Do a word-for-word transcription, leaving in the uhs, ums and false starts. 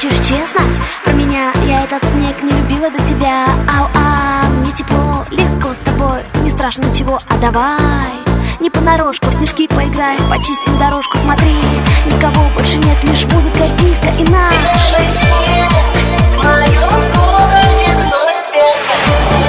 хочешь честно? Про меня я этот снег не любила до тебя. Ау-а, мне тепло, легко с тобой, не страшно ничего, а давай не понарошку, в снежки поиграем, почистим дорожку. Смотри, никого больше нет, лишь музыка, диско и наш белый снег в моем городе вновь белый снег.